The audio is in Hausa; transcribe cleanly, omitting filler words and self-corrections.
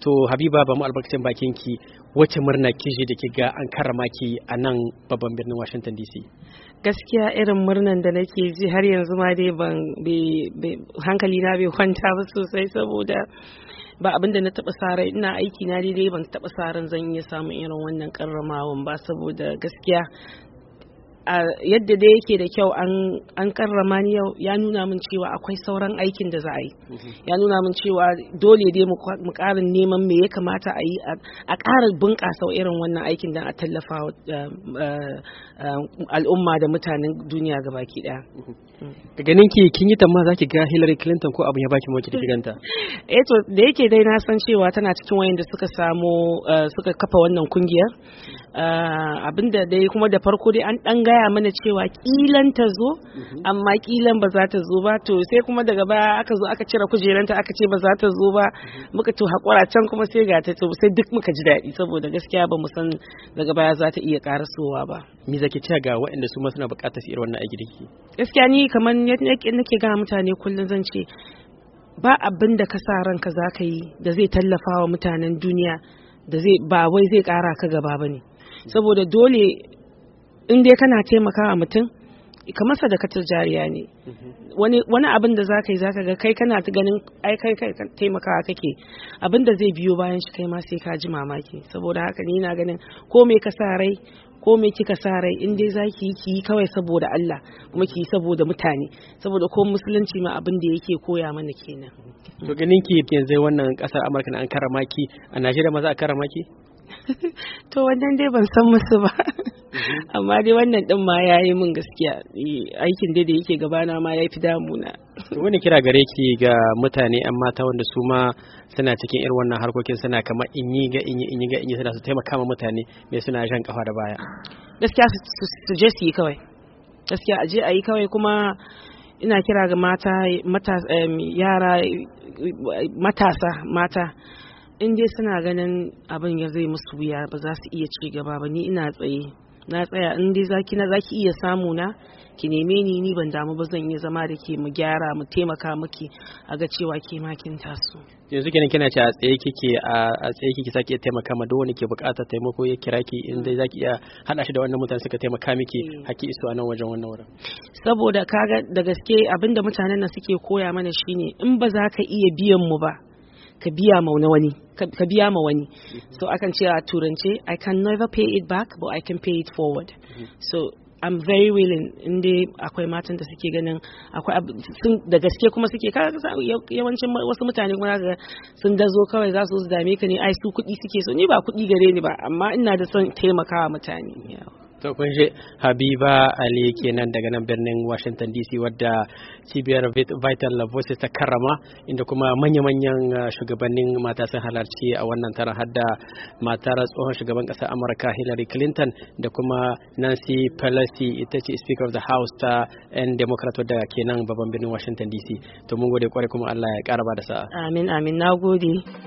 To Habiba, ba mu albarkacin bakin ki, wace murna kije da kiga an karrama ki a nan babban birnin Washington DC? Gaskiya irin murnan da nake ji har yanzu ma dai hankali na bai kwanta ba sosai, saboda ba abinda na taba sa rai, ina aiki na dai ban taba sa ran zan iya samun irin wannan karramawan ba, saboda gaskiya yadda da yake da kyau an karrama ni yau, ya nuna min cewa akwai sauran aikin da za a yi. Ya nuna min cewa dole dai mu ƙarin neman me ya kamata a yi a ƙara bunƙasa irin wannan aikin don a tallafa al'umma da mutanen duniya gabaki ɗaya. Ka ganin ki kin yi tamma zaki ga Hillary Clinton ko abin ya baki mawaki da ganta? To da yake dai na san cewa tana cikin wayanda suka kafa wannan kungiyar. Abinda dai kuma da farko dai an dan gaya mana cewa kilan ta zo, amma kilan ba za ta zo ba, to sai kuma daga baya aka zo aka cire kujeranta aka ce ba za ta zo ba, muka to hakura can kuma sai ga ta, sai duk muka ji daɗi, saboda gaskiya ba mu san daga baya za ta iya karasowa ba. Me zaki ce ga waɗanda su ma suna buƙatar su irin wannan aiki da kike? Gaskiya ni kamar nake ga mutane kullum zan ce ba abin da ka sa ranka za ka yi da zai tallafa wa mutanen duniya da ba wai zai ƙara ka gaba ba ne. Saboda dole in dai kana taimakawa mutum kamar sadakatar jariya ne. Wani abin da zaka yi zaka ga kai kana ganin ai kai taimakawa kake, abin da zai biyo bayan shi kai ma sai ka ji mamaki. Saboda haka ni na ganin ko me ka sa rai ko me kika sa rai, in dai zaki yi kawai saboda Allah, kuma ki yi saboda mutane, saboda ko musulunci ma abin da yake koya mana kenan. To ganin ki yanzu wannan kasar Amurka an karrama ki, a Najeriya ma za a karrama ki? To wannan dai ban san musu ba, amma dai wannan din ma ya yi min gaskiya, aikin dai da yake gabana ma ya fi damuna. Wani kira gare ki ga mutane 'yan mata wanda su ma suna cikin irin wannan harkokin, suna kamar inyi suna su taimaka ma mutane mai suna jan kafa da baya? Gaskiya su je su yi kawai, gaskiya a je a yi kawai. Kuma ina kira ga mata in dai suna ganin abin ya zai musu wuya ba za su iya ci gaba ba, ni ina na tsaya. In dai zaki iya samu na, ki neme ni ban damu ba, zan iya zama da ke, mu gyara, mu taimaka miki a ga cewa ke ma kin taso. Yanzu kenan kina ce a tsaye kike sake taimaka ma duk wani ke bukatar taimako ya kira ki, in dai zaki iya hada shi da wannan mutane suka taimaka miki haki iso a nan wajen wannan wurin. Saboda kaga da gaske abinda mutanen nan suke koya mana shine in ba za ka iya biyan mu ba, ka biya ma wani. So akan ce a turance, I can never pay it back but I can pay it forward. So I'm very willing, inda akwai matan da suke ganin akwai da gaske kuma suke yawancin wasu mutane kuma sun dazo kawai za su dame ka ne, ai su kuɗi suke so. Ni ba kuɗi gare ni ba, amma ina da son taimakawa mutane. To kun je Habiba Ali kenan daga nan birnin Washington DC, wadda cibiyar Vital Voices ta karrama, inda kuma manya-manyan shugabannin mata sun halarci a wannan taron, hadda matar tsohon shugaban ƙasar Amurka Hillary Clinton da kuma Nancy Pelosi, ita ce Speaker of the House ta 'yan Democrat wadda kenan babban birnin Washington DC. To mun gode kwarai, kuma Allah ya ƙara ba da sa'a. Amin, na gode.